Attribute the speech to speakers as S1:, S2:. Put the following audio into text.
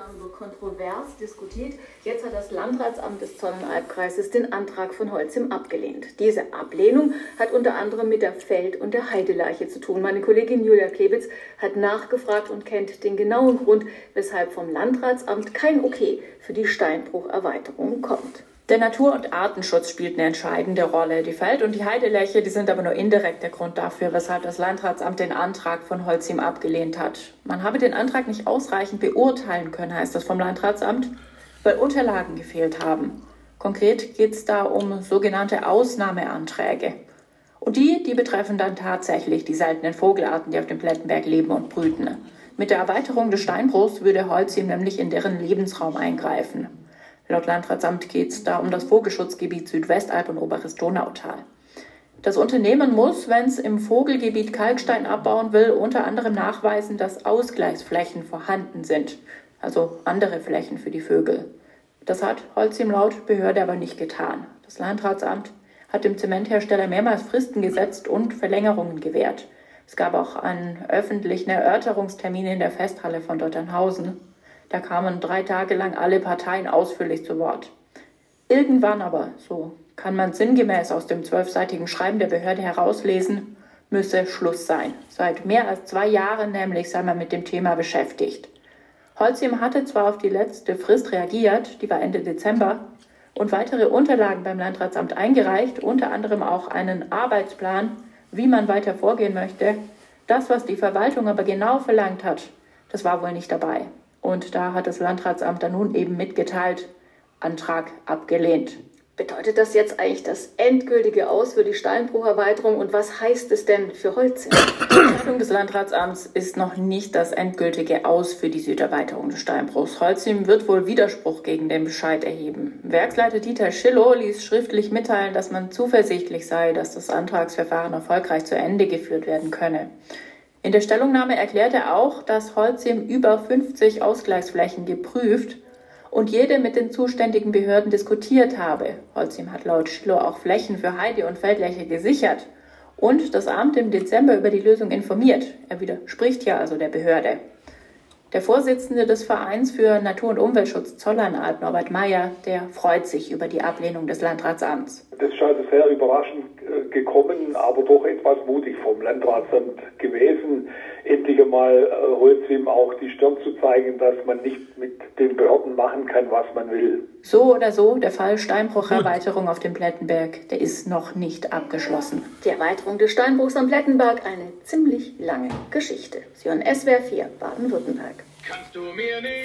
S1: Jahren wird kontrovers diskutiert. Jetzt hat das Landratsamt des Zollernalbkreises den Antrag von Holcim abgelehnt. Diese Ablehnung hat unter anderem mit der Feld- und der Heideleiche zu tun. Meine Kollegin Julia Klebitz hat nachgefragt und kennt den genauen Grund, weshalb vom Landratsamt kein Okay für die Steinbrucherweiterung kommt.
S2: Der Natur- und Artenschutz spielt eine entscheidende Rolle. Die Feld- und die Heideläche, die sind aber nur indirekt der Grund dafür, weshalb das Landratsamt den Antrag von Holcim abgelehnt hat. Man habe den Antrag nicht ausreichend beurteilen können, heißt das vom Landratsamt, weil Unterlagen gefehlt haben. Konkret geht es da um sogenannte Ausnahmeanträge. Und die betreffen dann tatsächlich die seltenen Vogelarten, die auf dem Plettenberg leben und brüten. Mit der Erweiterung des Steinbruchs würde Holcim nämlich in deren Lebensraum eingreifen. Laut Landratsamt geht es da um das Vogelschutzgebiet Südwestalb und Oberes Donautal. Das Unternehmen muss, wenn es im Vogelgebiet Kalkstein abbauen will, unter anderem nachweisen, dass Ausgleichsflächen vorhanden sind, also andere Flächen für die Vögel. Das hat Holcim laut Behörde aber nicht getan. Das Landratsamt hat dem Zementhersteller mehrmals Fristen gesetzt und Verlängerungen gewährt. Es gab auch einen öffentlichen Erörterungstermin in der Festhalle von Dotternhausen. Da kamen 3 Tage lang alle Parteien ausführlich zu Wort. Irgendwann aber, so kann man sinngemäß aus dem 12-seitigen Schreiben der Behörde herauslesen, müsse Schluss sein. Seit mehr als 2 Jahren nämlich sei man mit dem Thema beschäftigt. Holcim hatte zwar auf die letzte Frist reagiert, die war Ende Dezember, und weitere Unterlagen beim Landratsamt eingereicht, unter anderem auch einen Arbeitsplan, wie man weiter vorgehen möchte. Das, was die Verwaltung aber genau verlangt hat, das war wohl nicht dabei. Und da hat das Landratsamt dann nun eben mitgeteilt, Antrag abgelehnt.
S1: Bedeutet das jetzt eigentlich das endgültige Aus für die Steinbrucherweiterung und was heißt es denn für Holcim?
S2: Die Entscheidung des Landratsamts ist noch nicht das endgültige Aus für die Süderweiterung des Steinbruchs. Holcim wird wohl Widerspruch gegen den Bescheid erheben. Werksleiter Dieter Schillow ließ schriftlich mitteilen, dass man zuversichtlich sei, dass das Antragsverfahren erfolgreich zu Ende geführt werden könne. In der Stellungnahme erklärt er auch, dass Holcim über 50 Ausgleichsflächen geprüft und jede mit den zuständigen Behörden diskutiert habe. Holcim hat laut Schillow auch Flächen für Heide- und Feldläche gesichert und das Amt im Dezember über die Lösung informiert. Er widerspricht ja also der Behörde. Der Vorsitzende des Vereins für Natur- und Umweltschutz Zollernalb, Norbert Meyer, der freut sich über die Ablehnung des Landratsamts.
S3: Das ist also sehr überraschend gekommen, aber doch etwas mutig vom Landratsamt gewesen, endlich einmal Holcim auch die Stirn zu zeigen, dass man nicht mit den Behörden machen kann, was man will.
S2: So oder so, der Fall Steinbrucherweiterung auf dem Plettenberg, der ist noch nicht abgeschlossen.
S1: Die Erweiterung des Steinbruchs am Plettenberg, eine ziemlich lange Geschichte. Sie hören SWR 4 Baden-Württemberg.